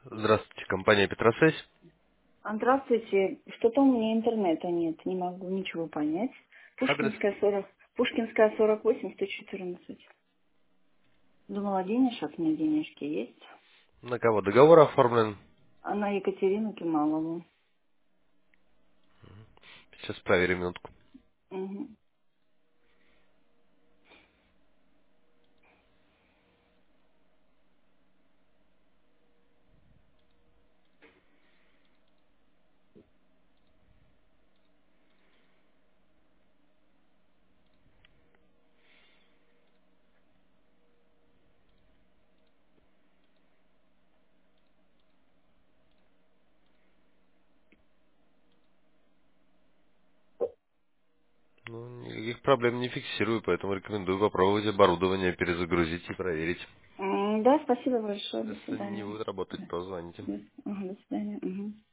Здравствуйте, компания Петросвязь. Здравствуйте. Что-то у меня интернета нет, не могу ничего понять. Адрес? Пушкинская 48, 114. Думала, денежек, у меня денежки есть. На кого договор оформлен? А на Екатерину Кемалову. Сейчас проверим минутку. Мгм. Ну, никаких проблем не фиксирую, поэтому рекомендую попробовать оборудование, перезагрузить и проверить. Да, спасибо большое. До Если не свидания. будет работать, Да. то звоните. До свидания. Мгм.